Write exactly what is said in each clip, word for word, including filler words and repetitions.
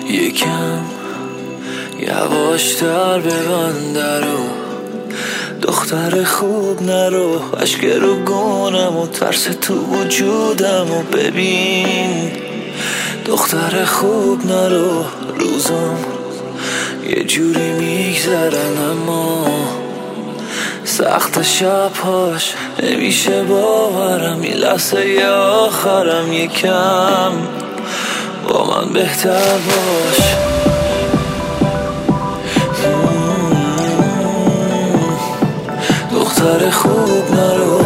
یکم یواشتر ببند درو، دختر خوب نرو، اشک رو گونم و ترس تو وجودم و ببین. دختر خوب نرو، روزم یه جوری میگذرن اما سخت شبهاش نمیشه باورم. این لحظه آخرم، یکم با من بهتر باش. دختر خوب نرو،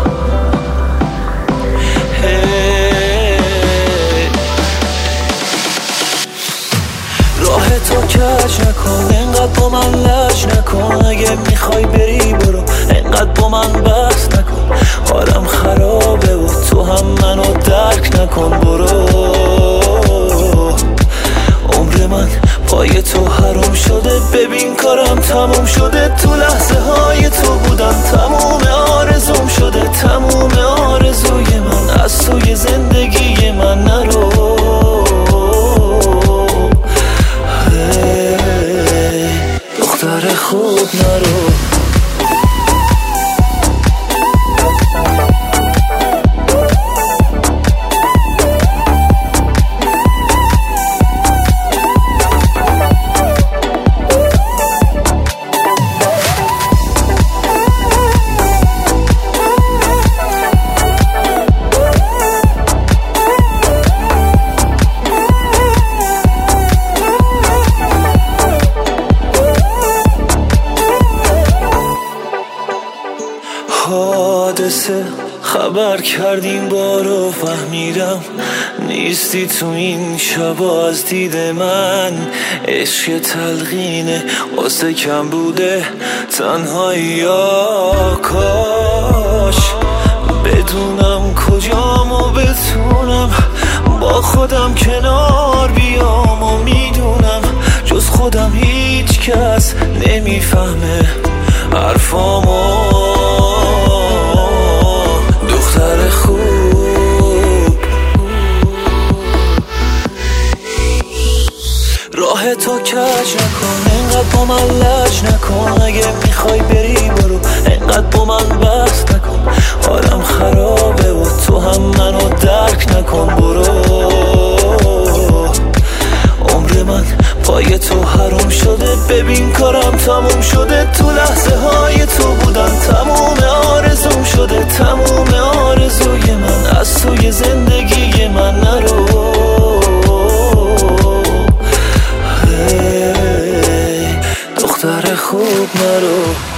راه تو کج نکن، انقدر با من لج نکن. اگه میخوای بری برو، انقدر با من بحث نکن. حالم خرابه و تو هم منو درک نکن. برو، عمر من پای تو حروم شده. ببین کارم تموم شده، تو لحظه های تو بودم. تموم آرزوم شده، تموم آرزوی من از توی زندگی من. نرو دختر خوب نرو. حادثه خبر کردیم بارو، فهمیدم نیستی تو این شبا از دید من. عشق تلقینه واسه کم بوده تنهایی. کاش بدونم کجام و بتونم با خودم کنار بیام و میدونم جز خودم هیچ کس نمیفهمه حرفامو. دختر خوب، راه تو کج نکن، انقدر با من لج نکن. اگه میخوای بری برو، انقدر با من بحث نکن. حالم خرابه و تو هم منو درک نکن. برو، عمر من پای تو حروم شده. ببین کارم تموم شده، تو لحظه های تو بودم. تموم آرزوم شده، تموم آرزوی من از توی زندگی من. نرو دختر خوب نرو.